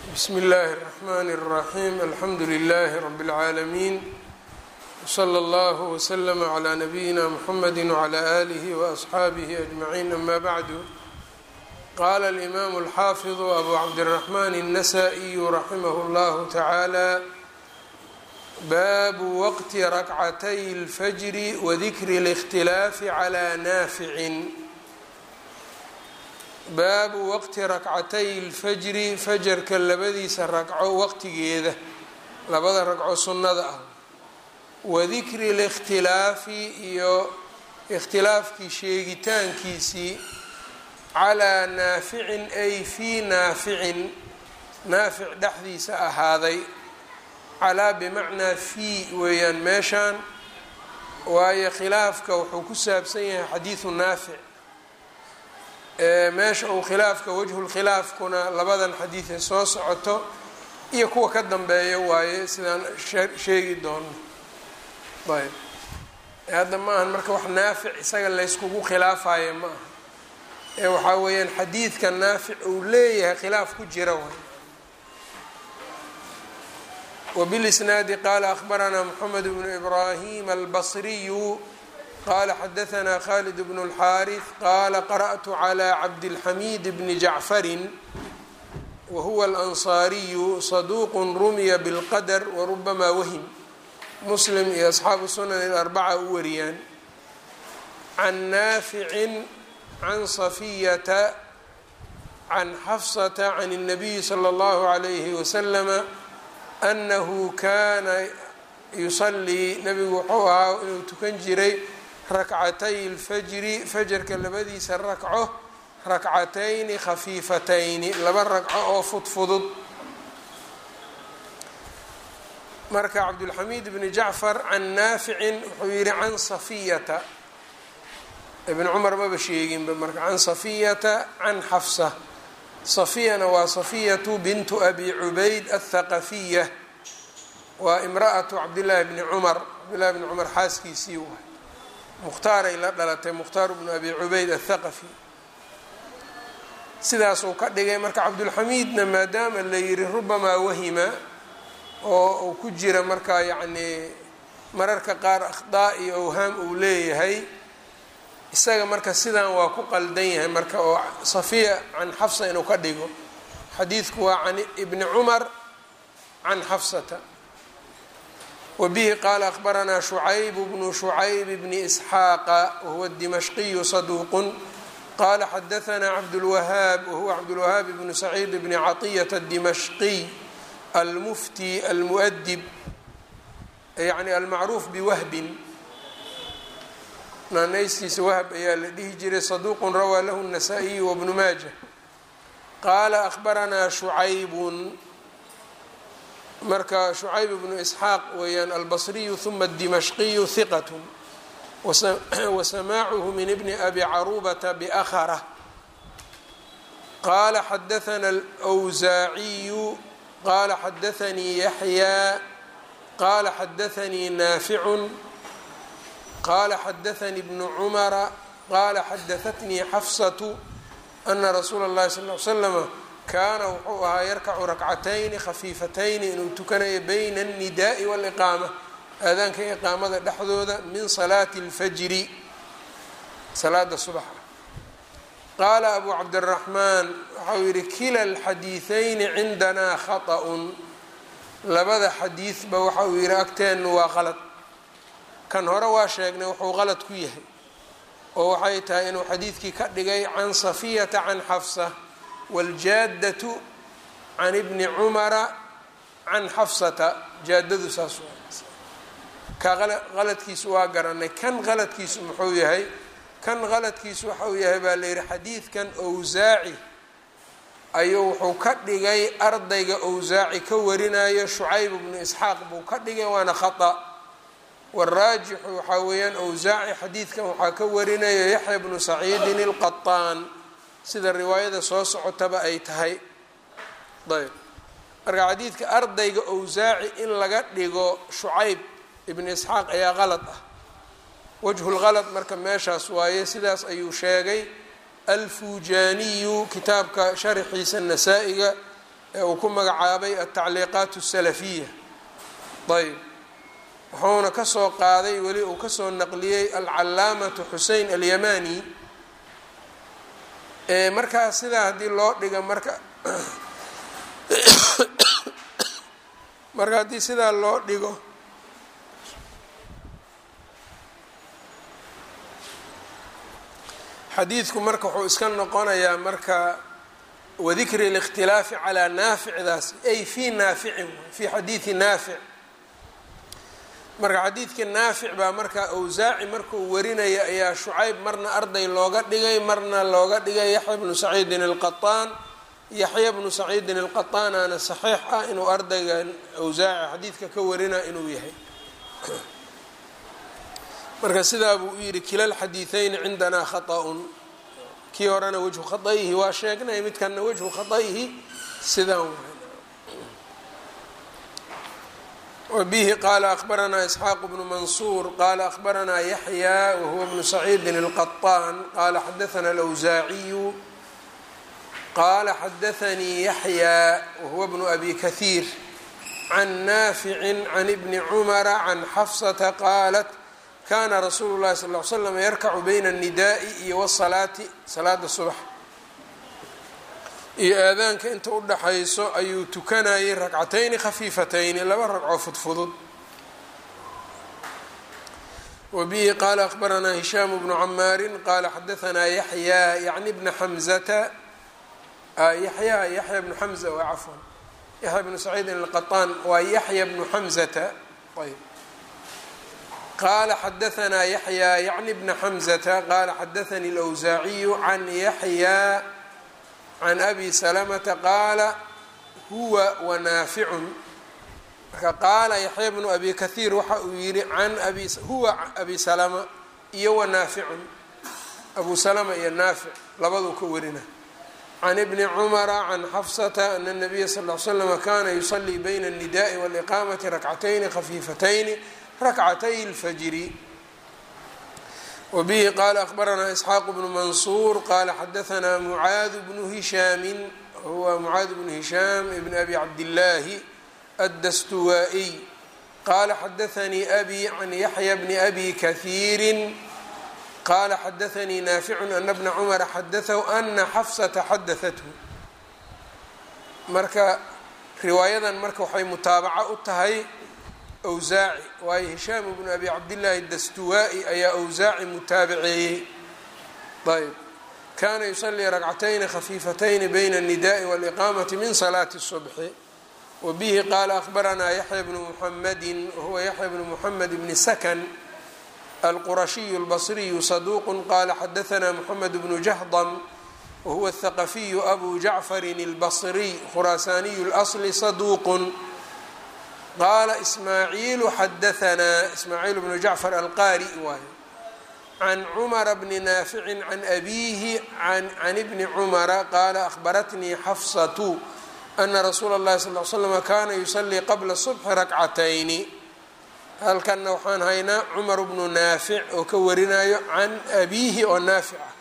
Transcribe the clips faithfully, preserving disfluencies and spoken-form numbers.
بسم الله الرحمن الرحيم الحمد لله رب العالمين وصلى الله وسلم على نبينا محمد وعلى آله وأصحابه أجمعين أما بعد قال الإمام الحافظ أبو عبد الرحمن النسائي رحمه الله تعالى باب وقت ركعتي الفجر وذكر الاختلاف على نافع baabu waqti rakcatay اlfajri fajarka labadiisa ragco waqtigeeda labada ragco sunnada ah wadikri اlاkhtilaafi iyo ikhtilaafkii sheegitaankiisii calaa naaficin ay fii naaficin naafic dhexdiisa ahaaday calaa bimacnaa fii weeyaan meeshaan waayo khilaafka wuxuu ku saabsan yahay xadiidu naafic meesha uu khilaafka wajhulkhilaafkuna labadan xadiidee soo socoto iyo kuwa ka dambeeya waaye sidaan sheegi doono ayb hadda ma ahan marka wax naafic isaga layskugu khilaafayo ma aha ee waxaa weeyaan xadiidka naafic uu leeyahay khilaaf ku jira way wbilisnaadi qaala akhbaranaa moxamed bnu ibraahim albasriyu qala xadaثna khalid bn اlxaariث qala qarأtu عlى cabdالxamid bni jacfari wahuwa اlanصariyu صaduq rumya bاlqadr warubama wahm muslim iyo asxaabu sunan اlarbaca u wariyaan can naafici can safiyata can xafsata can الnabiyi slى اllahu عalayhi waslama anahu kana yusalii nabigu wuxuu ahaa inuu tukan jiray rakcatay اlfajri fajarka labadiisa ragco rakcatayni khafiifatayni laba ragco oo fudfudud marka cabdulxamiid bni jacfar can naaficin wuxuu yihi can safiyata ibn cumar maba sheeginba marka can safiyata can xafsa safiyana waa safiyatu bintu abi cubayd aلthaqafiya waa imra'atu cabdillaahi bni cumar cabdillahi bni cumar xaaskiisii waay mukhtaaray la dhalatay mukhtaar bnu abi cubayd athaqafi sidaasuu ka dhigay marka cabdulxamiidna maadaama la yihi rubamaa wahima oo uu ku jira markaa yacnii mararka qaar akhdaa iyo awhaam uu leeyahay isaga marka sidaan waa ku qaldan yahay marka oo safiya can xafsa inuu ka dhigo xadiidku waa can ibni cumar can xafsata wbihi qaala akhbaranaa shucayb bnu shucayb bni isxaaqa wahuwa dimashqiyu saduuqun qaala xadaanaa cabdulwahaab wahuwa cabdulwahaab bnu saciid bni caطiyata dimashqiy almufti almuadib yani almacruuf biwahbin naanaystiisa wahb ayaa la dhihi jiray saduuqun rawaa lahu الnasaa-iyu wabnu maaja qaala akhbaranaa shucaybun marka shucayb bnu isxaaq weeyaan albasriyu huma dimashqiyu hiqat wasamaacuhu min bni abi carubata biakhara qaala xadaana alwsaaciyu qaala xadaanii yaxyaa qaala xadaanii naaficun qaala xadaanii bnu cumara qaala xadaatnii xafsatu ana rasuula اllahi sal l slama kaana wuxuu ahaa yarkacu rakcatayni khafiifatayni inuu tukanayo bayna الnidaءi wاliqaama aadaanka iqaamada dhexdooda min salaati اlfajri salaada subaxa qaala abu cabdالraxmaan waxau yihi kila اlxadiiثayni cindanaa khaطأun labada xadiidba waxa uu yihi agteenu waa qalad kan hore waa sheegnay wuxuu qalad ku yahay oo waxay tahay inuu xadiidkii ka dhigay can safiyata can xafsa wاljaadatu can ibni cumara can xafsata jaadadu saas ka qaladkiisu waa garanay kan qaladkiisu muxuu yahay kan qaladkiisu waxa uu yahay baa la yihi xadiidkan owsaaci ayuu wuxuu ka dhigay ardayga owsaaci ka warinayo shucayb bnu isxaaq buu ka dhigay waana khata waraajixu waxaa weeyaan owsaaci xadiidkan waxaa ka warinayo yaxya bnu saciidin اlqaطaan sida riwaayada soo socotaba ay tahay ayb marka xadiidka ardayga owsaaci in laga dhigo shucayb ibn isxaaq ayaa qalad ah wajhulgalad marka meeshaas waaye sidaas ayuu sheegay alfujaaniyu kitaabka sharxiisa nasaa-iga ee uu ku magacaabay altacliiqaat الsalafiya. ayb wuxuuna kasoo qaaday weli uu kasoo naqliyey alcalaamatu xusein alyamani. markaa sidaa haddii loo dhiga marka marka haddii sidaa loo dhigo xadiidku marka wuxuu iska noqonayaa marka wadikri اlاkhtilaafi calaa naaficdaas ay fii naaficin fii xadiidi naafic. marka xadiidkii naafic baa marka awsaaci markuu warinaya ayaa shucayb marna arday looga dhigay marna looga dhigay yaxya bnu saciidin alqaطaan. yaxya bnu saciidin alqaطaanaana saxiix ah inuu ardayga awsaaci xadiidka ka warina inuu yahay. marka sidaa buu u yidhi kila lxadiiثayni cindanaa khaطأun. kii horena wajhu khaطayihi waa sheegnay, midkanna wajhu khaطayihi sidaan waay. wbihi qaala akhbaranaa isxaaq bnu mansuur qaala akhbaranaa yaxya wahuwa bnu saciidin alqaطaan qaala xadaثana alawsaaciyu qaala xadaثanii yaxya wahuwa bnu abi kahiir can naaficin can ibni cumara can xafsata qaalat kana rasuulu llahi sal ly slam yarkacu bayna الnidaءi iyo wsalaati salaada subax iyo aadaanka inta u dhaxayso ayuu tukanayay ragcatayni khafiifatayni, laba ragcoo fudfudud. wabihi qaala akhbaranaa hishaamu bnu camaarin qaala xadaثanaa yaxya yacni bna xamzata yaxya yaxya bnu xamza waa cafwan yaxya bnu saciidin alqaطaan waa yaxya bnu xamzata. ayb qaala xadaثanaa yaxya yacni bna xamzata qaala xadaثanii اlawsaaciyu can yaxya can abi salamata qaala huwa wanaaficun. marka qaala yaxya bnu abi kahiir waxa uu yihi can abi huwa abi salama iyo wanaaficun, abu salama iyo naafic labaduu ka warina. can ibni cumara can xafsata ana الnabiya sal ly slama kana yusalii bayna الnidaءi wاliqaamati rakcatayni khafiifatayni rakcatay اlfajri. wbihi qaala akhbaranaa isxaaq bnu mansuur qaala xadaثanaa mucaad bnu hishaami huwa mucaad bnu hishaam ibn abi cabdillaahi addastuwaa'iy qaala xadaثanii abi can yaxya bni abi kahiiri qaala xadaثanii naaficun ana bna cumara xadaثahu ana xafsata xadaثathu. marka riwaayadan marka waxay mutaabaco u tahay awsaaci, waayo hishaam bnu abi cabdillaahi dastuwaa'i ayaa awsaaci mutaabaceeyey. ayb kaana yusalii ragcatayni khafiifatayni bayna الnidaءi wاliqaamati min salaati الصubxi. wabihi qaala akhbaranaa yaxya bnu muxamadi wahuwa yaxya bnu muxamed bni sakan alqurashiyu اlbصriyu saduuq qaala xadaثanaa muxamed bnu jahdam wahuwa الthaqafiyu abu jacfarin اlbصriy khuraasaaniyu اlasli saduuq. qaala ismaaciilu xadaثanaa ismaaciil bnu jacfar alqaari waayo can cumara bni naaficin can abiihi can ibni cumara qaala akhbaratnii xafsatu ana rasuula اllahi sal l slama kana yusalii qabla subxi rakcatayni. halkanna waxaan haynaa cumar bnu naafic oo ka warinayo can abiihi oo naafic ah.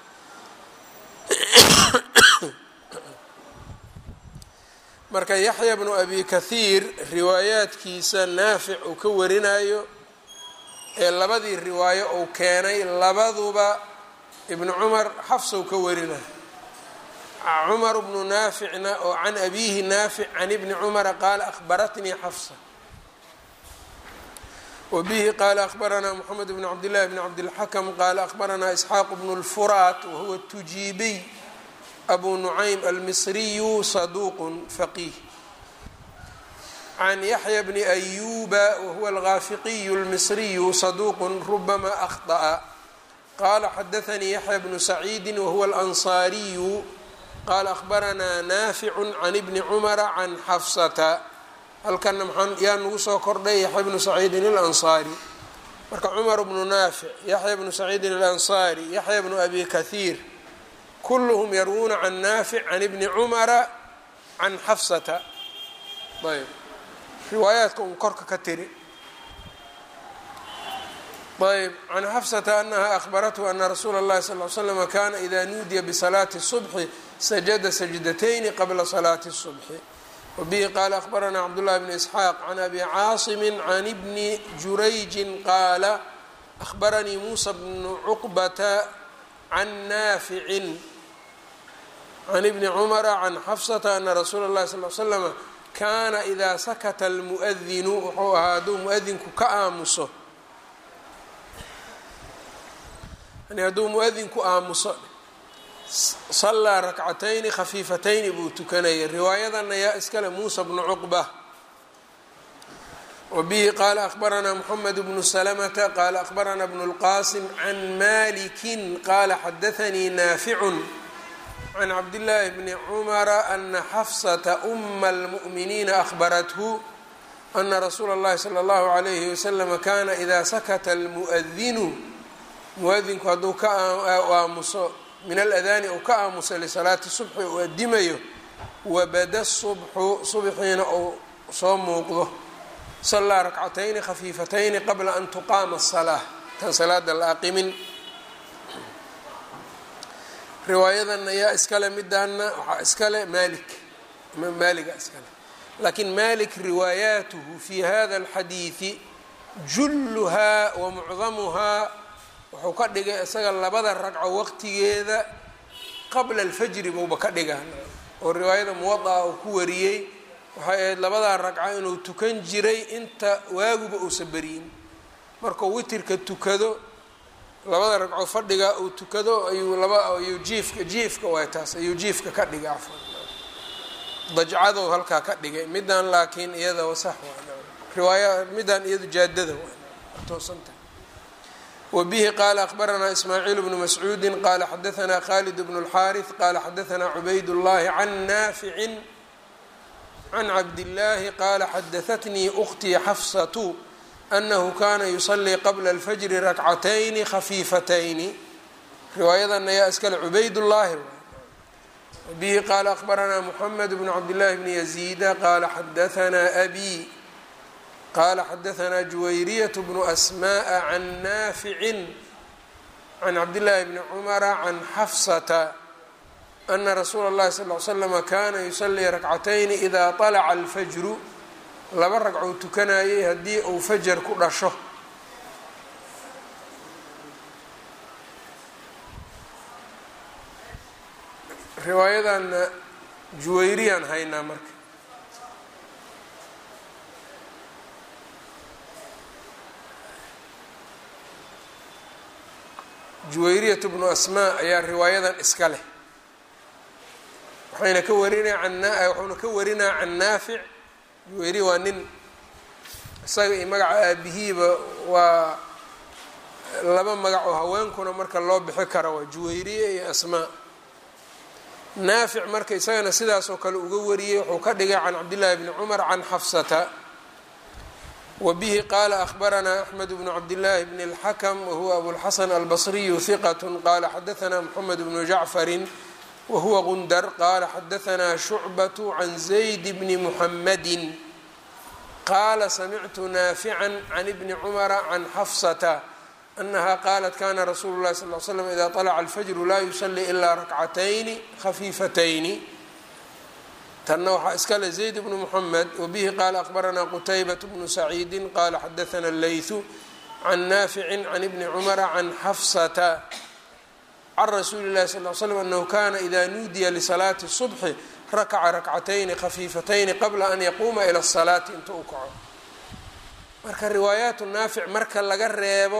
marka yaxya bnu abi kahiir riwaayaadkiisa naafic uu ka warinayo ee labadii riwaayo uu keenay labaduba ibnu cumar xafsa uu ka warinayo. cumar bnu naaficna oo can abiihi naafic can ibni cumara qaala akhbaratnii xafsa. wabihi qaala akhbaranaa moxamed bn cabdillahi bn cabdilxakam qaala akhbaranaa isxaaq bnu lfuraat wahuwa tujiibiy abu nucaym almisriyu saduuqun faqiih. can yaxya bni ayuba wahuwa algaafiqiyu almisriyu saduuqun rubama akhطأa qaala xadaثanii yaxya bnu saciidi wahuwa alansaariyu qaala akhbaranaa naaficu can ibni cumara can xafsata. halkana maxaa yaa nagu soo kordhay yaxya bnu saciidin alansaari. marka cumar bnu naafic, yaxya bnu saciidin alansaari, yaxya bnu abi kahiir kulluhum yarwuuna can naafic can ibni cumara can xafsata. ayb riwaayaadka un korka ka tiri. ayb can xafsata anaha akhbarathu ana rasuula اllahi sal l slama kana ida nuudiya bisalaati الصubxi sajada sajdatayni qabla salaati الصubxi. wabihi qaala akhbaranaa cabdullahi bni isxaaq can abi caasimi can ibni jurayjin qaala akhbaranii muusa bnu cuqbata can naaficin can ibni cumara can xafsata ana rasuula اllahi sal l slama kaana idaa sakata almu'adinu wuxuu ahaa hadduu muadinku ka aamuso yani hadduu muadinku aamuso sallaa rakcatayni khafiifatayni buu tukanayay. riwaayadana yaa iskale muusa bnu cuqba. wabihi qaala akhbaranaa moxamed bnu salamata qaala akhbaranaa bnu اlqaasim can malikin qaala xadaanii naaficun can cabdillaahi bni cumara ana xafsata uma almu'miniina akhbarathu ana rasuula اllahi salى اllahu عalayhi waslama kana idaa sakata almu'adinu muadinku hadduu ka aamuso min aladaani ou ka aamusa lisalaati subxi uu adimayo wabada subxu subxiina uu soo muuqdo sallaa rakcatayni khafiifatayni qabla an tuqaama asalaa tan salaada la aqimin. riwaayadanna yaa iskale midaana waxaa iskale maalik imaam maaliga iskale laakiin maalik riwaayaatuhu fi hada alxadiidi julluhaa wa mucdamuhaa wuxuu ka dhigay isaga labada ragco waqtigeeda qabla alfajri buuba ka dhigaa oo riwaayada muwadaa uu ku wariyey waxay ahayd labadaa ragco inuu tukan jiray inta waaguba uusa beriyin markuu witirka tukado labada ragco fadhiga uu tukado ayuu laba ayuu jiifka jiifka waay taas ayuu jiifka ka dhigay afan dajcadow halkaa ka dhigay midaan laakiin iyada wasax waa riwaaya midaan iyadu jaadada waa toosanta. wabihi qaala akhbaranaa ismaaciil bnu mascuudi qaala xadaanaa khalid bnu اlxaariث qaala xadaanaa cubayd اllahi can naaficin can cabdillaahi qaala xadaatnii ukhtii xafsatu anahu kana yusalii qabla alfajri rakcatayni khafiifatayni. riwaayadana yaa iskale cubayd llahi. wabihi qaala akhbaranaa muxamed bnu cabdillahi bni yaziida qaala xadaanaa abi qaala xadaanaa juwayriyat bnu asmaءa can naaficin can cabdillaahi bni cumara can xafsata ana rasuula اllahi sal l slama kana yusalii rakcatayni ida طalaca alfajru laba ragcou tukanayay haddii uu fajar ku dhasho. riwaayadanna juwayriyaan haynaa marka juwayriyat bnu asmaa ayaa riwaayadan iska leh waxayna ka warinaa an waxuuna ka warinaa can naafic. juwayri waa nin isaga iyo magaca aabihiiba waa laba magac oo haweenkuna marka loo bixi kara waa juwayriye iyo asmaa. naafic marka isagana sidaas oo kale uga wariyey wuxuu ka dhigay can cabdillaahi bni cumar can xafsata. wabihi qaala akhbaranaa axmed bnu cabdillaahi bni اlxakm wahuwa abulxasan albasriyu hiqat qaala xadaanaa moxamed bnu jacfarin wahuwa gundar qaala xadaanaa shucbatu can zayd bni muxamadi qaala samictu naafican can ibni cumara can xafsata anaha qaalat kana rasuulu llahi sal l slam ida طalaca alfajru laa yusalii ilaa rakcatayni khafiifatayni. tanna waxaa iskale zayd bnu muxamed. wabihi qaala akhbaranaa qutaybat bnu saciidi qaala xadaana leytu can naaficin can ibni cumara can xafsata can rasuuli اllahi sal l slm anahu kana ida nuudiya lisalaati الصubxi rakaca rakcatayni khafiifatayni qabla an yaquuma ila الsalaati inta u kaco. marka riwaayaatu naafic marka laga reebo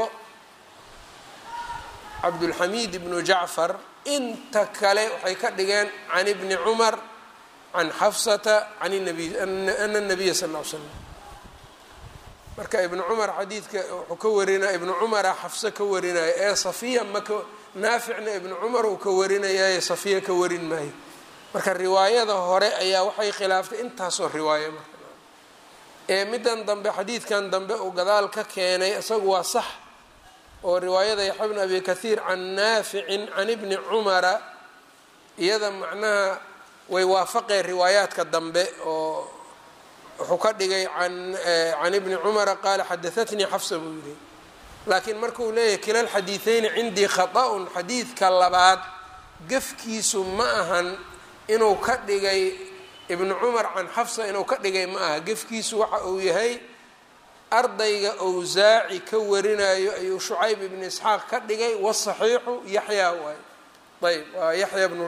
cabdulxamiid ibnu jacfar inta kale waxay ka dhigeen can ibni cumar can xafsata can nabiy ana nabiya sal l slam. marka ibnu cumar xadiidka wuxuu ka warinaya ibnu cumara xafse ka warinaya ee safiya maka naaficna ibnu cumar uu ka warinayaaye safiya ka warin maayo. marka riwaayada hore ayaa waxay khilaaftay intaasoo riwaayo marka ee midan dambe xadiidkan dambe uu gadaal ka keenay isagu waa sax oo riwaayada yaxya bn abi kathiir can naaficin can ibni cumara iyada macnaha way waafaqeen riwaayaadka dambe oo wuxuu ka dhigay can ibni cumara qaala xadaatnii xafsa buu yihi. laakiin markuu leeyahay kila alxadiiثeyni cindii khaطأun xadiidka labaad gafkiisu ma ahan inuu ka dhigay ibnu cumar can xafsa inuu ka dhigay ma aha, gefkiisu waxa uu yahay ardayga awsaaci ka warinayo ayuu shucayb ibn isxaaq ka dhigay, wasaxiixu yaxyaa waay. ayb waa yaxya bnu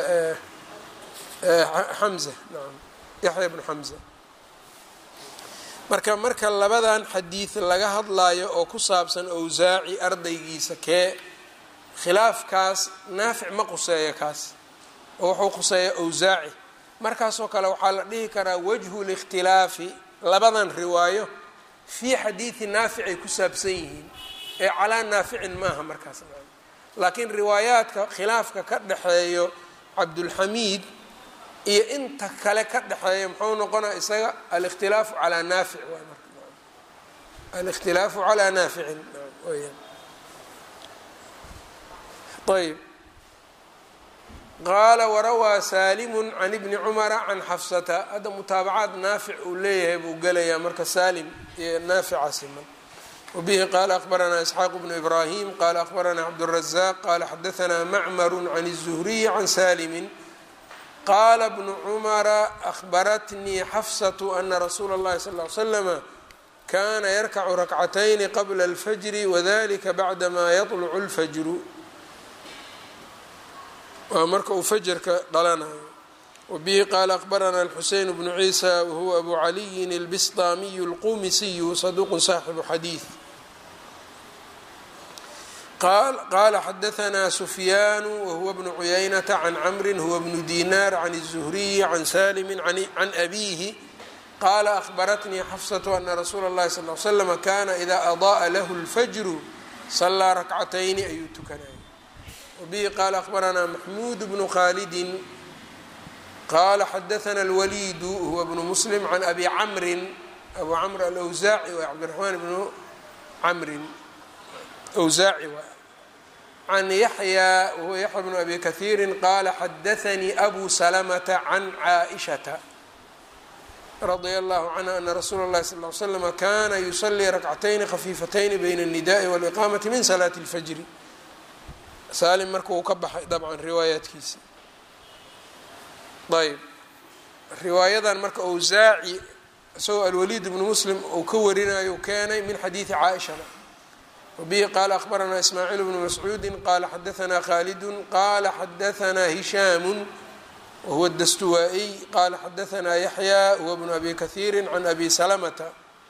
xamza, naam yaxya bnu xamza. marka marka labadan xadiid laga hadlayo oo ku saabsan awsaaci ardaygiisa kee, khilaafkaas naafic ma quseeya kaas, oo wuxuu quseeya awsaaci. markaasoo kale waxaa la dhihi karaa wajhu likhtilaafi labadan riwaayo fii xadiidi naafic ay ku saabsan yihiin ee calaa naaficin maaha markaas. laakiin riwaayaadka khilaafka ka dhexeeyo cabdulxamiid iyo inta kale ka dhexeeya muxuu noqonaa isaga alikhtilaafu calaa naafic waay marka alikhtilaafu calaa naaficin weyaan. ayb qaala warawaa saalimu can ibni cumara can xafsata. hadda mutaabacaad naafic uu leeyahay buu gelayaa marka saalim iyo naafica siman. wabihi qaala akhbaranaa isxaaq bnu ibraahim qaala akhbaranaa cabdالrazaaq qaala xadaanaa macmaru can الzuhriyi can salimin qaala bnu cumara akhbaratnii xafsatu ana rasuula اllahi sal ly slama kana yarkacu rakcatayni qabla اlfajri wadalika bacdama yaطlucu اlfajru. waa marka uu fajarka dhalanayo. wabihi qaala akhbaranaa alxuseyn bnu ciisa wahuwa abu caliyin اlbistaamiyu اlqumisiyu saduuqu saaxibu xadiid. qaala xadaanaa sufyaanu wahuwa bnu cuyaynata can camrin huwa bnu dinaar can الzuhriyi can salimi can abiihi qaala akhbaratnii xafsatu ana rasuula اllahi sal l slama kana ida ada'a lahu اlfajru salaa rakcatayni ayuu tukanaya. wabihi qaala akhbaranaa maxmuud bnu khaalidin qaala xadaana alwaliidu huwa bnu muslim can abi camrin abu camr alawsaaci waa cabdiraxmaan bnu camrin awsaaci waa can yaxyaa wahuwa yaxya bnu abi kahiirin qaala xadaanii abu salamata can caaishata radia allahu canha ana rasuula اllahi sal l slama kana yusalii rakcatayni khafiifatayni bayna الnidaءi wاliqaamati min salaati اlfajri. saalim marka uu ka baxay dabcan riwaayaadkiisa. ayb riwaayadan marka awsaaci isagoo alwaliid bnu muslim uu ka warinayo keenay min xadiidi caaishana. wabihi qaala akhbaranaa ismaaciil bnu mascuudi qaala xadaanaa khaalidun qaala xadaanaa hishaamu wahuwa dastuwaa-iy qaala xadaanaa yaxyaa huwa bnu abi kahiiri can abi salamata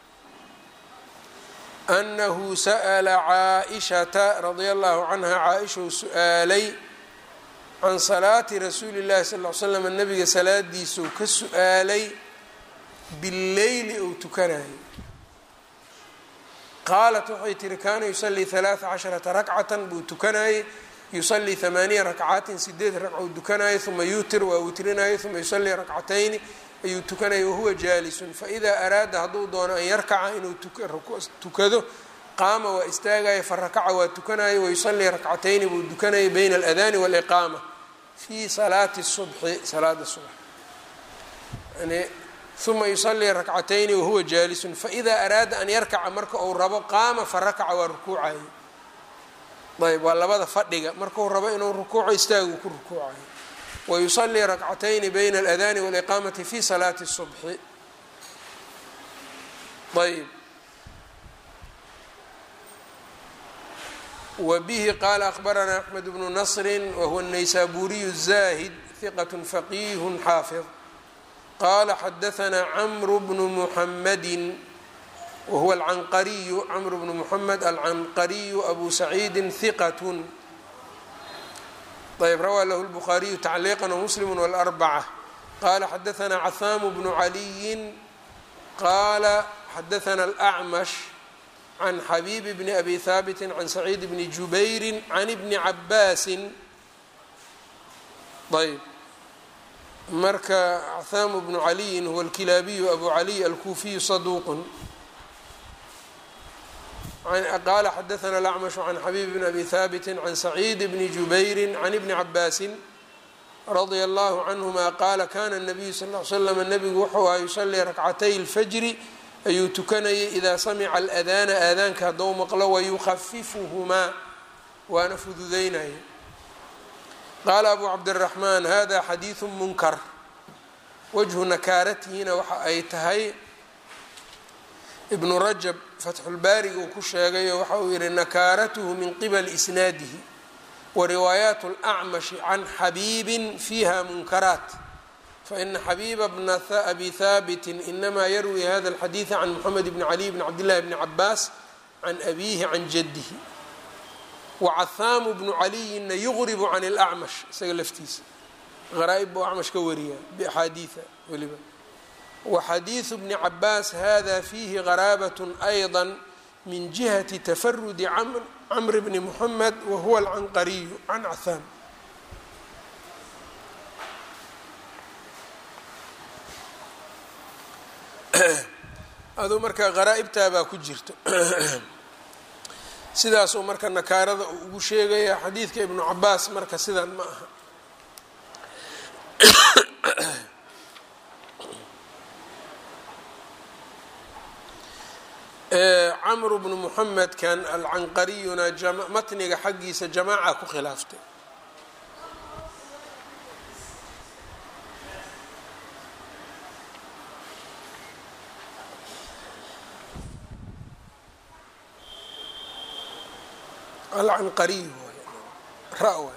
anahu sa'la caaishata radia allahu canha caaishau su-aalay can salaati rasuuli llahi sal l slam nabiga salaadiisuu ka su-aalay bileyli ou tukanayo. qaalat waxay tihi kaana yusalii halaaa casharata rakcatan buu tukanayay, yusalii hamaaniya rakcaatin sideed ragcou tukanayay, uma yuutir waa witrinayay, uma yusalii rakcatayni ayuu tukanaya wahuwa jaalisun. faidaa araada hadduu doono an yarkaca inuu tukado qaama waa istaagaya farakaca waa tukanaya wayusalii rakcatayni buu tukanayay bayna aladaani waaliqaama fii salaati subxi salaada subx yani uma yusalii rakcatayni wahuwa jaalisun. faidaa araada an yarkaca marka uu rabo qaama farakaca waa rukuucayo. ayb waa labada fadhiga markuu rabo inuu rukuuco istaagu ku rukuucayo. wayusalii rakcatayni bayna aladaani waaliqaamati fi salaati subxi. ayb wabihi qaala akhbaranaa axmed bnu nasri wahuwa الnaysaburiyu الzahid hiqat faqih xaafid qaala xadaanaa camru bnu muxamadi wahuwa alcanqariyu camru bnu muxamed alcanqariyu abu saciidi hiqat. ayb rawaa lahu lbukhaariyu tacliiqa wamuslimu wاlarbaca. qaala xadaanaa cahaamu bnu caliyin qaala xadaanaa alacmash can xabiib bni abi haabiti can saciid bni jubayri can ibni cabaasin. ayb marka cahaamu bnu caliyin huwa alkilaabiyu abu caliy alkuufiyu saduuqun. qaala xadaanaa alacmashu can xabiib bni abi haabiti can saciid bni jubayri can ibni cabaasin radia allahu canhuma qaala kana nabiyu sal l slam nabigu wuxuu aha yusalii rakcatay اlfajri ayuu tukanayay idaa samica aladaana aadaanka haddou maqlo wayukhafifuhumaa waana fududeynaya. qaala abu cabdiraxmaan hada xadiidu munkar wajhu nakaaratihina waxa ay tahay ibnu rajab fatxulbaariga uu ku sheegayo waxa uu yihi nakaaratuhu min qibali isnaadihi wariwaayaat اlacmashi can xabiibin fiiha munkaraat faina xabiiba bna abi haabitin inamaa yarwi hada اlxadiida can moxamed bni caliy bni cabdillahi bni cabaas can abiihi can jadihi wacahaamu bnu caliyina yugribu can اlacmash isaga laftiisa qaraa'ib buu acmash ka wariyaa biaxaadiida weliba waxadiidu bni cabaas hada fiihi qaraabat ayضa min jihati tafarudi camr bni muxamed wahuwa alcanqariyu can cahaam. aduu marka qaraa'ibtaabaa ku jirto sidaasuu marka nakaarada uu ugu sheegaya xadiidka ibnu cabaas marka sidan ma aha. camru bnu muxamed kan alcanqariyuna matniga xaggiisa jamaaca ku khilaaftay. alcanqariy ra waay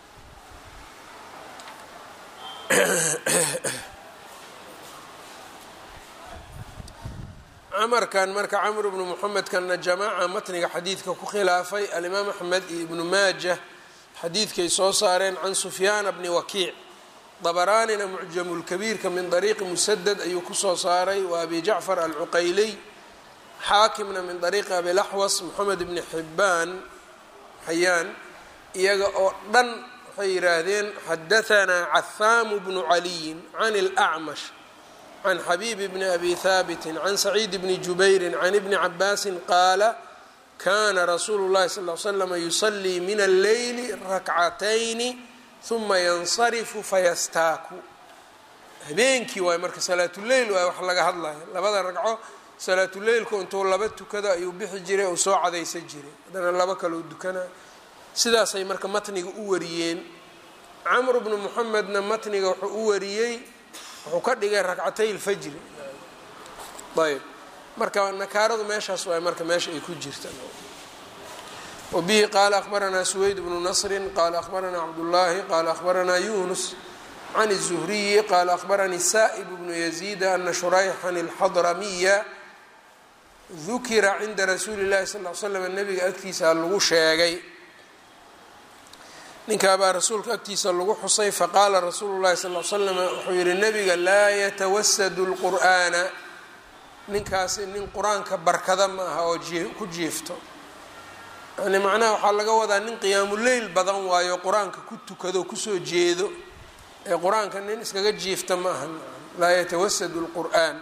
camarkan marka camr bnu muxamedkanna jamaaca matniga xadiidka ku khilaafay. alimaam axmed iyo ibnu maajah xadiidkay soo saareen can sufyaana bni wakiic. dabaraanina mucjamulkabiirka min dariiqi musadad ayuu kusoo saaray wa abi jacfar alcuqayliy. xaakimna min dariiqi abilaxwas moxamed bni xibaan xayaan iyaga oo dhan waxay yidhaahdeen xadahanaa cahaamu bnu caliyin can اlacmash can xabiib bni abi haabiti can saciid bni jubayri can ibni cabaasin qaala kana rasuulu llahi sal l slama yusalii min alleyli rakcatayni huma yansarifu fayastaaku. habeenkii waay marka salaatuleyl waay wax laga hadlaya. labada ragco salaatuleylku intuu laba tukado ayuu bixi jiray ou soo cadaysa jiray haddana laba kaloo dukanaa. sidaasay marka matniga u wariyeen. camr bnu muxamedna matniga wuxuu u wariyey wuxuu ka dhigay rakcatay lfajri. ayb marka nakaaradu meeshaas waay marka meesha ay ku jirta. wabihi qaala akhbaranaa suweyd bnu nasrin qaala akhbaranaa cabdullaahi qaala akhbaranaa yunus can الzuhriyi qaala akhbaranii saa'ib bnu yaziida ana shurayxan اlxadramiya dukira cinda rasuuli llahi sal l slam nabiga agtiisa lagu sheegay. ninkaabaa rasuulka agtiisa lagu xusay faqaala rasuulu llahi sal l slam wuxuu yihi nabiga laa yatawasadu lqur'aana ninkaasi nin qur-aanka barkada ma aha oo ku jiifto. yani macnaha waxaa laga wadaa nin qiyaamuleyl badan waayo qur-aanka ku tukado kusoo jeedo ee qur-aanka nin iskaga jiifta ma aha. laa yatawasadu lqur'aan.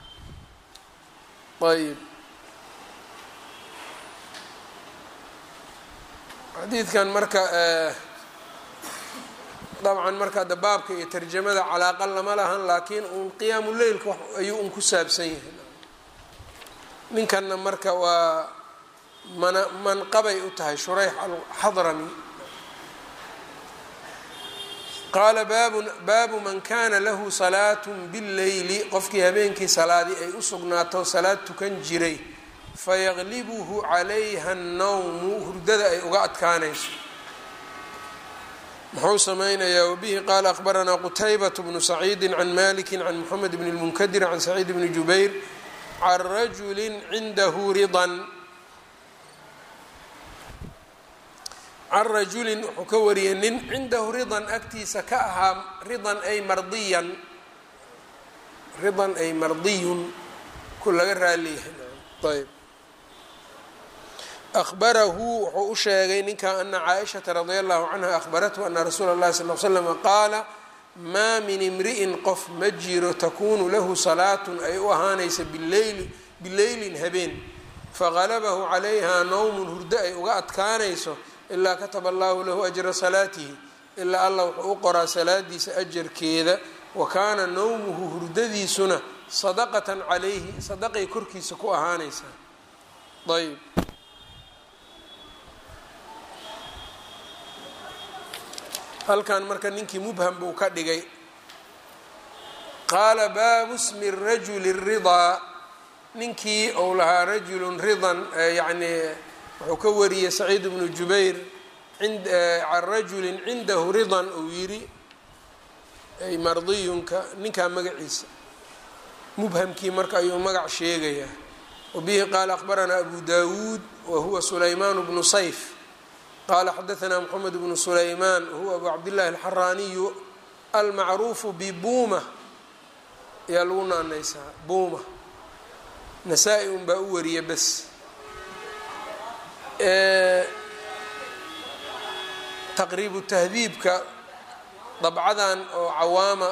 ayb xadiidkan marka dabcan marka ada baabka iyo tarjamada calaaqa lama lahan laakiin uun qiyaamu leylka ayuu un ku saabsan yahay. ninkanna marka waa mana manqabay u tahay shurayx alxadrami. qaala baabu baabu man kana lahu salaat billeyli qofkii habeenkii salaadii ay u sugnaato salaad tukan jiray fayaqlibuhu calayha annawmu hurdada ay uga adkaanayso muxuu samaynayaa. wabihi qaala akhbaranaa qutaybat bnu saciidi can maliki can moxamed bni lmunkadir can saciid bni jubayr can rajuli cindahu ridan can rajulin wuxuu ka wariyay nin cindahu ridan agtiisa ka ahaa ridan ay mardiyan ridan ay mardiyun ku laga raaliyahay. ayb ahbarahu wuxuu u sheegay ninka ana caaishata radia allahu canha ahbarathu ana rasuula اllahi sal l slama qaala maa min imri'in qof ma jiro takunu lahu salaatun ay u ahaanaysa bileyli bileylin habeen fagalabahu calayha nawmun hurdo ay uga adkaanayso ilaa kataba allahu lahu ajra salaatihi ilaa allah wuxuu u qoraa salaadiisa ajarkeeda wa kaana nawmuhu hurdadiisuna sadaqatan calayhi sadaqay korkiisa ku ahaanaysaa. ayb halkan marka ninkii mubham buu ka dhigay qaala baabu smi rajuli ridaa ninkii ou lahaa rajulun ridan yani wuxuu ka wariyey saciid bnu jubayr can rajulin cindahu ridan uu yidhi ay mardiyunka ninkaa magaciisa mubhamkii marka ayuu magac sheegayaa wabihi qaala akhbaranaa abu dawuud wahuwa sulaymaan bnu sayf qaala xadaanaa moxamed bnu sulaymaan wahuwa abu cabdillahi alxaraaniyu almacruufu bibuuma ayaa lagu naanaysaa buuma nasaa-i un baa u wariya bas taqriibu tahdiibka dabcadan oo cawaama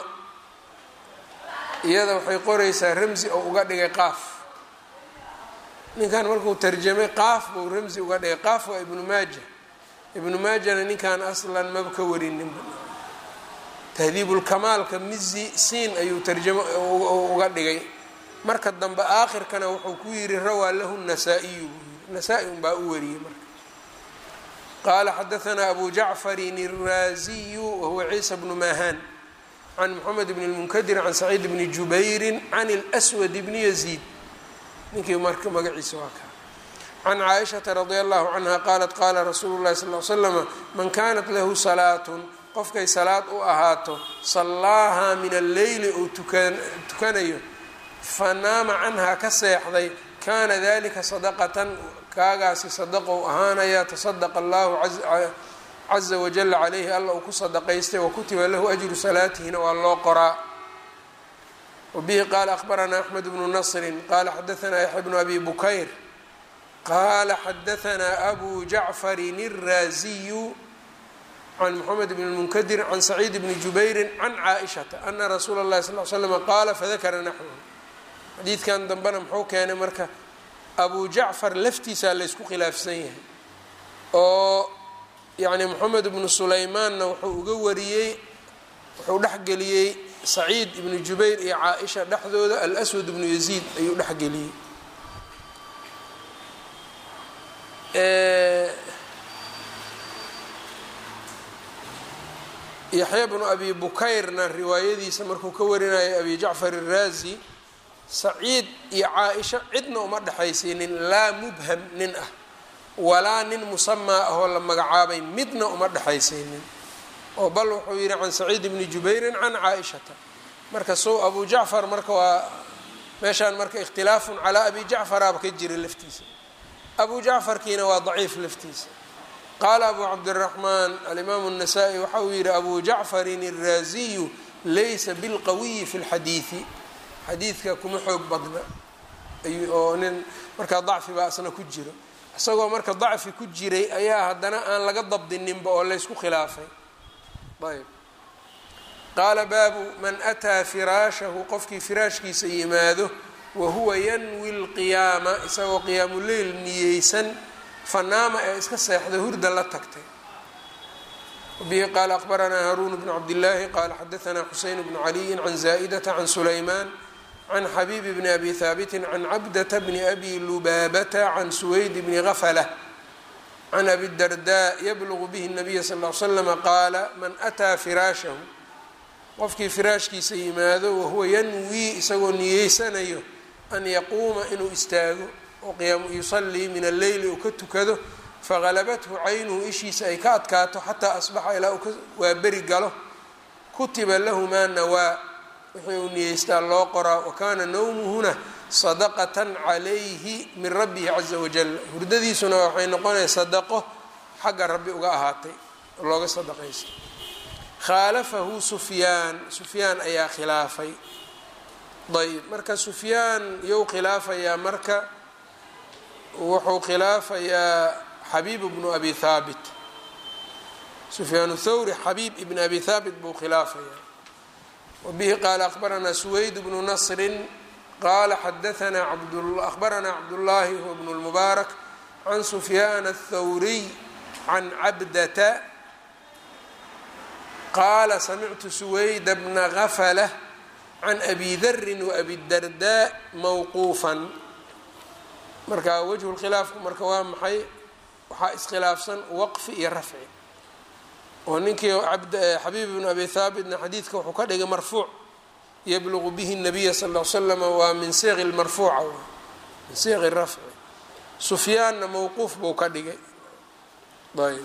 iyada waxay qoraysaa ramsi oo uga dhigay qaaf ninkan markuu tarjamay qaaf buu ramsi uga dhigay qaaf waa ibnu maaja ibnu maajana ninkan aslan maba ka warinin tahdiibulkamaalka mizi siin ayuu tarjamo uga dhigay marka dambe aakhirkana wuxuu ku yidhi rawaa lahu nasaa-iyu buu yidhi nasaa-i unbaa u wariyey marka qaala xadaanaa abu jacfarin الraaziyu wahuwa ciisa bnu mahan can moxamed bn اlmunkadir can saciid bni jubayrin can اlswad bni yaziid ninkii marka magaciisa waa kaa can caaishata radi allahu canha qaalat qaala rasuulu llahi sal l slama man kanat lahu salaatun qofkay salaad u ahaato sallaahaa min alleyli uu tukanayo fanaama canhaa ka seexday kaana dalika sadaqatan kaagaasi sadaqou ahaanaya tasadaqa allahu caza wajala calayhi alla uu ku sadaqaystay wakutiba lahu ajru salaatihina waa loo qoraa wabihi qaala akhbaranaa axmed bnu nasrin qaala xadaanaa yaxya bnu abi bukayr qaala xadaanaa abu jacfarin الraaziyu can moxamed bn اlmunkadir can saciid bni jubayrin can caaishata ana rasuula اllahi sal l slm qaala fadakara naxwahu xadiidkan dambena muxuu keenay marka abu jacfar laftiisaa laysku khilaafsan yahay oo yacni moxamed bnu sulaymaanna wuxuu uga wariyey wuxuu dhexgeliyey saciid ibnu jubayr iyo caaisha dhexdooda alswad ibnu yaziid ayuu dhexgeliyey yaxya bnu abi bukayrna riwaayadiisa markuu ka warinayay abi jacfar الraazi saciid iyo caaisha cidna uma dhexaysiinin laa mubham nin ah walaa nin musamaa ahoo la magacaabay midna uma dhexaysiinin oo bal wuxuu yidhi can saciid bni jubayrin can caaishata marka sow abu jacfar marka waa meeshaan marka ikhtilaafun calaa abi jacfaraaba ka jira laftiisa abu jacfarkiina waa daciif laftiisa qaala abu cabdiraxmaan alimaamu الnasaa-i waxa uu yidhi abu jacfarin الraaziyu laysa bilqawiyi fi اlxadiidi xadiidka kuma xoog badna oo nin markaa dacfi baa asna ku jiro isagoo marka dacfi ku jiray ayaa haddana aan laga dabdininba oo laysku khilaafay ayb qaala baabu man ataa firaashahu qofkii firaashkiisa yimaado wahuwa yanwi lqiyaama isagoo qiyaamuleyl niyeysan fanaama ee iska seexda hurda la tagtay bihi qaala akhbaranaa haruun bnu cabdillaahi qaala xadaanaa xuseyn bnu caliyin can zaa'idata can sulaymaan can xabiib bni abi haabitin can cabdata bni abi lubaabata can suweyd bni gafla can abi dardaa yablugu bihi nabiya sal l slama qaala man ataa firaashahu qofkii firaashkiisa yimaado wahuwa yanwii isagoo niyeysanayo an yaquuma inuu istaago oo qiyaamu yusallii min alleyli uu ka tukado fagalabathu caynuhu ishiisa ay ka adkaato xataa asbaxa ilaa uu waa beri galo kutiba lahu maa nawaa wixii uu niyeystaa loo qoraa wakaana nawmuhuna sadaqatan calayhi min rabbihi caza wajal hurdadiisuna waxay noqonaya sadaqo xagga rabbi uga ahaatay oo looga sadaqaysto khaalafahu sufyaan sufyaan ayaa khilaafay ayb marka sufyaan iyou khilaafayaa marka wuxuu khilaafayaa xabiib bnu abi haabit sufyaan thawri xabiib ibn abi haabit buu khilaafayaa wabihi qaala akhbaranaa suweyd bnu nasrin qaala xadaanaa akhbaranaa cabdullaahi huwa bnu lmubaarak can sufyaan athawriy can cabdata qaala samictu suwayda bna gafla can abi darin waabi dardaa mawquufan marka wajhu lkhilaafku marka waa maxay waxaa iskhilaafsan waqfi iyo rafci oo ninkii xabiib ibnu abi haabitna xadiidka wuxuu ka dhigay marfuuc yabluqu bihi الnabiya sal ll ly slam waa min siiqi marfuuca min siiqi rafci sufyaanna mawquuf buu ka dhigay. ayb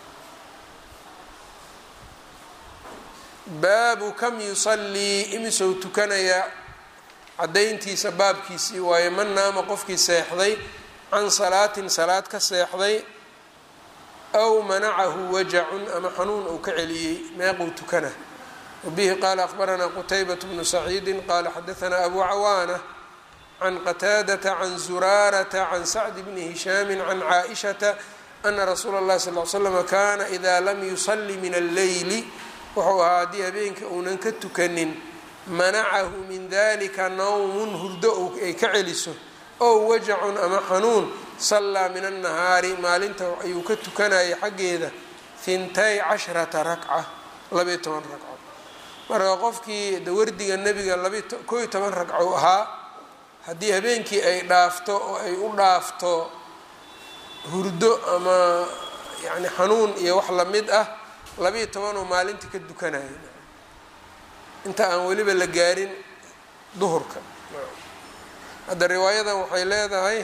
baabu kam yusallii imisou tukanayaa caddayntiisa baabkiisii waaye man naama qofkii seexday can salaatin salaad ka seexday aw manacahu wajacun ama xanuun uu ka celiyey meequu tukana. wabihi qaala akhbaranaa qutaybat bnu saciidi qaala xadaanaa abu cawaana can qataadata can zuraarata can sacd bni hishaami can caaishata ana rasuula اllahi sal l slm kaana ida lam yusali min alleyli wuxuu ahaa haddii habeenka uunan ka tukanin manacahu min dalika nawmun hurdo ay ka celiso ow wajacun ama xanuun sallaa min annahaari maalinta ayuu ka tukanayay xaggeeda hintay casharata rakca labiyo toban ragco. marka qofkii dawardiga nebiga labakoo iyo toban ragco ahaa haddii habeenkii ay dhaafto oo ay u dhaafto hurdo ama yacni xanuun iyo wax lamid ah labiyo toban oo maalinta ka dukanaya inta aan weliba la gaarin duhurka. hadda riwaayadan waxay leedahay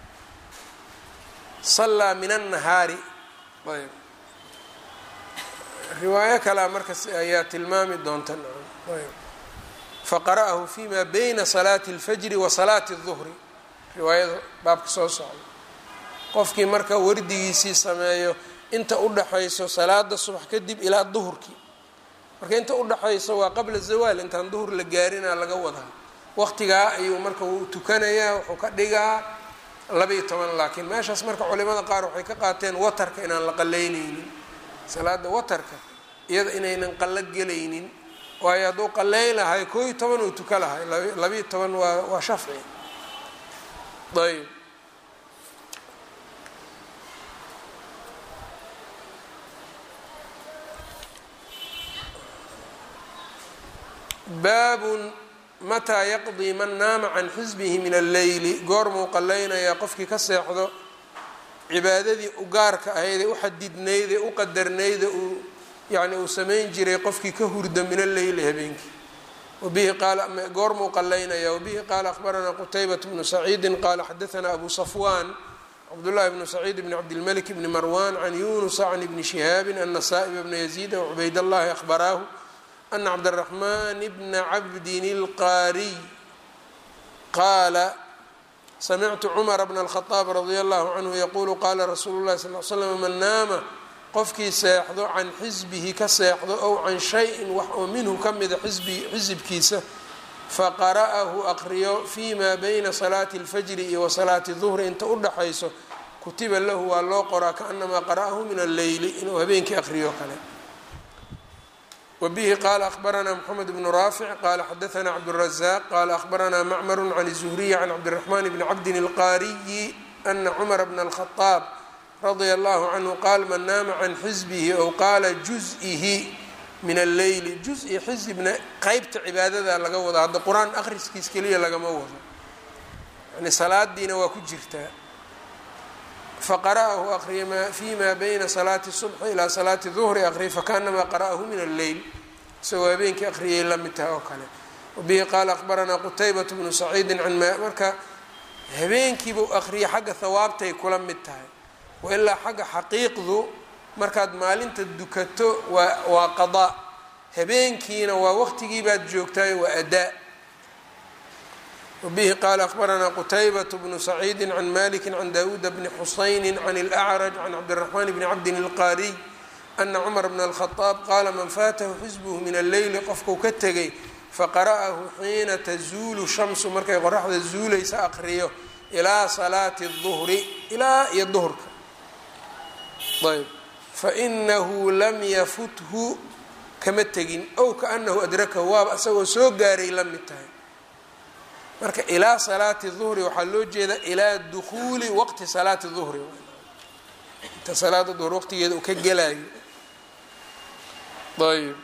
sallaa min annahaari. ayb riwaayo kalea markas ayaa tilmaami doonta. ayb faqara'ahu fima bayna salaati اlfajri wa salaati الduhri riwaayada baabka soo socda. qofkii marka wardigiisii sameeyo inta u dhaxayso salaada subax kadib ilaa duhurkii, marka inta u dhaxayso waa qabla zawaal intaan duhur la gaarinaa laga wadaa. waqtigaa ayuu marka uu tukanayaa wuxuu ka dhigaa labiyo toban. laakiin meeshaas marka culimada qaar waxay ka qaateen watarka inaan la qalaynaynin, salaada watarka iyada inaynan qalo gelaynin, waayo hadduu qalayn lahay koo iyo toban uu tuka lahay, labiyo toban waa waa shafci. ayb baabun mataa yaqdii man naama can xisbihi min alleyli goormuu qallaynayaa qofkii ka seexdo cibaadadii u gaarka ahayd ee u xadidnayd ee u qadarnayd ee uu yacni uu samayn jiray qofkii ka hurda min alleyli habeenkii. wabihi qaala goormuu qallaynayaa. wabihi qaala akhbaranaa qutaybat bnu saciidin qaala xadaanaa abu safwaan cabdullahi bnu saciid bni cabdilmalik bni marwan can yunusa can ibni shihaabin ana saa'iba bna yaziida wacubayd allahi akhbaraahu ana cabdالرaحman bna cabdin اlqaariy qaala samictu cumara bna الkhaطaab radia allahu canhu yaquulu qaala rasuulu اlahi sal l slam man naama qofkii seexdo can xisbihi ka seexdo ow can shayin wax oo minhu ka mida xisibkiisa faqara'ahu aqriyo fima bayna salaati اlfajri iyo wa salaati duhri inta u dhaxayso kutiba lahu waa loo qoraa kaanamaa qara'ahu min alleyli inuu habeenkii aqriyo kale. wbihi qaala akhbaranaa mxamed bnu raafic qaala xadaanaa cabdالrazaaq qaala akhbaranaa macmaru can الzuhriyi can cabdiraxman bni cabdin اlqaariyi ana cumara bna اlkhaطaab radia allahu canhu qaal man naama can xisbihi ow qaala juz-ihi min alleyli juz-i xisibna qeybta cibaadada laga wado. hadda qur-aan akhriskiis keliya lagama wado, yani salaadiina waa ku jirtaa. faqara'ahu aqriya fi ma bayna salaati subxi ilaa salaati duhri aqriya fakaanamaa qara'ahu min alleyl isagoo habeenkii aqriyay la mid tahay oo kale. wabihi qaala akhbaranaa qutaybat bnu saciidin can marka habeenkiibuu aqriya xagga hawaabtay kula mid tahay, wailaa xagga xaqiiqdu markaad maalinta dukato waa waa qadaa, habeenkiina waa waqtigii baad joogtaayo waa adaa. wbihi qaala akhbaranaa qutaybat bnu saciidi can maliki can dawuuda bni xusayni can اlأcraj can cabdالraxman bni cabdin اlqaariy ana cumar bna الkhaطaab qaala man faatahu xisbuhu min alleyli qofkuu ka tegay faqara'ahu xiina tazuulu shamsu markay qoraxda zuulaysa aqriyo ilaa salaati الduhri ilaa iyo duhurka. ayb fainahu lam yafuthu kama tegin ow kaanahu adrakahu waaba isagoo soo gaaray la mid tahay. marka ilaa salaati duhri waxaa loo jeeda ilaa dukuuli waqti salaati duhri, inta salaada duhr waqtigeeda uu ka gelaayo. ayb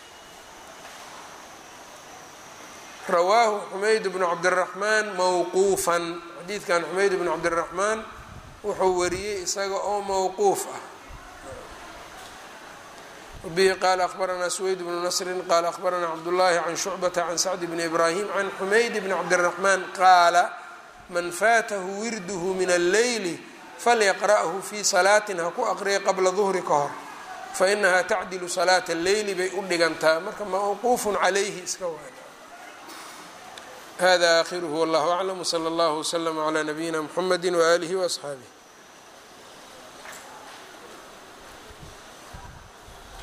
rawaahu xumayd bnu cabdiraxmaan mawquufan xadiidkan xumayd bnu cabdiraxmaan wuxuu wariyey isaga oo mawquuf ah. وبه qال أخبرنا سويد بن نصر qال أخبرنا cبداللahi عن شعبة عن سعد بن إبراهيم عن حمayd بن cبدالرحمن qاala man faatahu wirduhu min الleyl falyqرأhu fي صلاaةi ha ku aqriya qabla ظهri ka hor faإnaha tacdilu صلاaة الleyli bay u dhigantaa marka mawquuf عalayhi iska waay. hada آخirه والله أعلم وصلى الله وسلم على نبيina mحمد وآله وأصحاaبه.